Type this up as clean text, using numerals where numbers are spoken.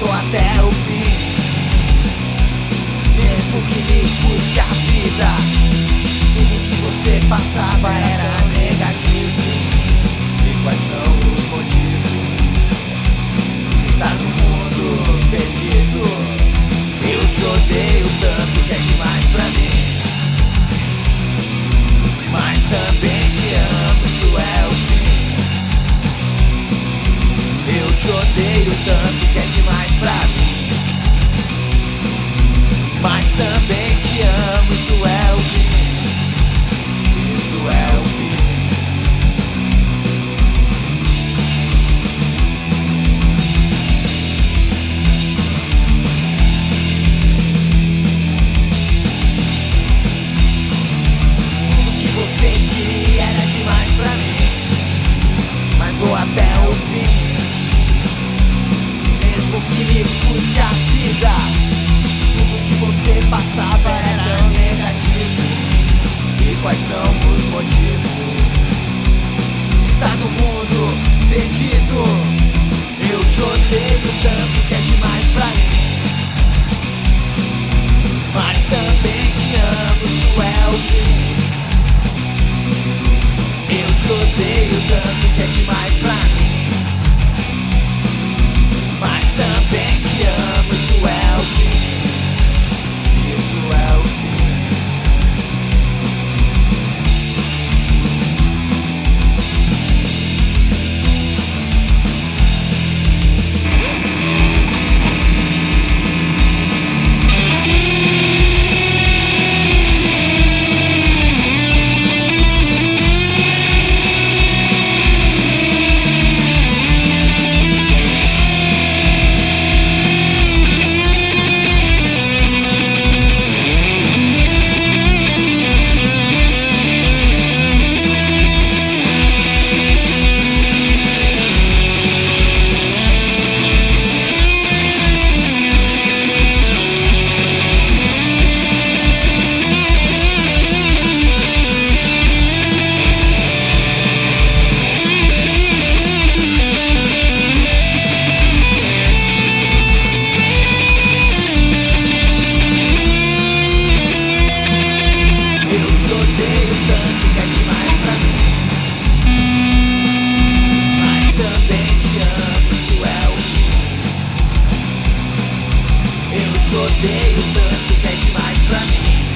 vou até o fim, mesmo que me custe a vida. Tudo que você passava era negativo. E quais são os motivos? Está no mundo perdido. Eu te odeio tanto que é demais pra mim, mas também te amo, isso é o fim. Eu te odeio tanto que é demais pra mim, mas também te amo, isso é o fim. Isso é o fim. Tudo que você queria era demais pra mim, mas vou até o fim, mesmo que me custe a vida. Tudo que você passava era negativo. E quais são os motivos? Está no mundo perdido. Eu te odeio tanto que é demais pra mim, mas também te amo, isso é o fim. Eu te odeio tanto que é demais pra mim, mas também te amo, isso é o fim. Isso é o fim. Odeio tanto que é demais pra mim,